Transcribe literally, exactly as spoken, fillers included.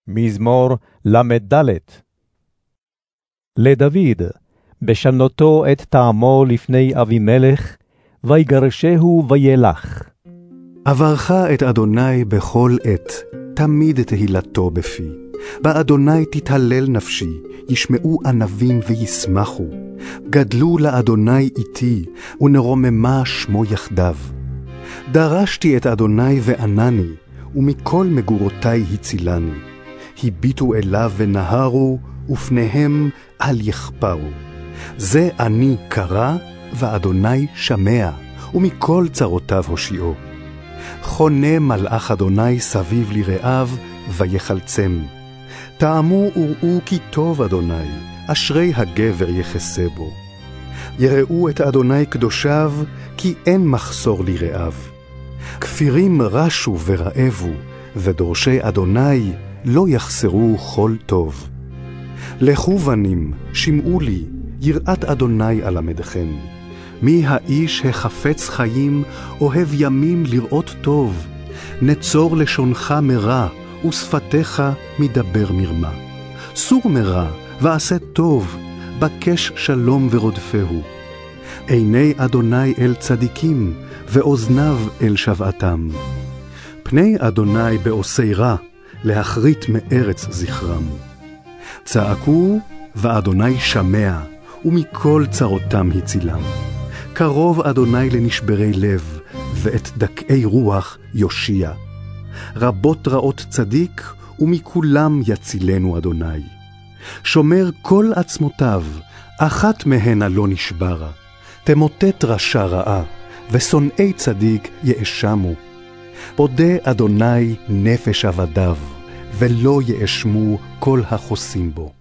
מזמור למד ד'. לדוד, בשנותו את טעמו לפני אבימלך, ויגרשהו וילך. אברך את אדוני בכל עת, תמיד תהילתו בפי. באדוני תתהלל נפשי, ישמעו ענבים וישמחו. גדלו לאדוני איתי, ונרוממה שמו יחדיו. דרשתי את אדוני וענני, ומכל מגורותי הצילני. הביטו אליו ונהרו, ופניהם אל יחפרו. זה אני קרא, ואדוני שמע, ומכל צרותיו הושיעו. חונה מלאך אדוני סביב לרעיו, ויחלצם. טעמו וראו כי טוב אדוני, אשרי הגבר יחסה בו. יראו את אדוני קדושיו, כי אין מחסור לרעיו. כפירים רשו ורעבו, ודורשי אדוני לא יחסרו כל טוב. לכו בנים, שמעו לי, יראת אדוני אלמדכם. מי האיש החפץ חיים, אוהב ימים לראות טוב. נצור לשונך מרע, ושפתיך מדבר מרמה. סור מרע, ועשה טוב, בקש שלום ורודפהו. עיני אדוני אל צדיקים, ואוזניו אל שבעתם. פני אדוני בעושי רע, להחריט מארץ זכרם. צעקו, ואדוני שמע, ומכל צרותם הצילם. קרוב אדוני לנשברי לב, ואת דכאי רוח יושיע. רבות רעות צדיק, ומכולם יצילנו אדוני. שומר כל עצמותיו, אחת מהנה לא נשברה. תמוטט רשע רעה, ושונאי צדיק יאשמו. פודה אדוני נפש עבדיו, ולא יאשמו כל החוסים בו.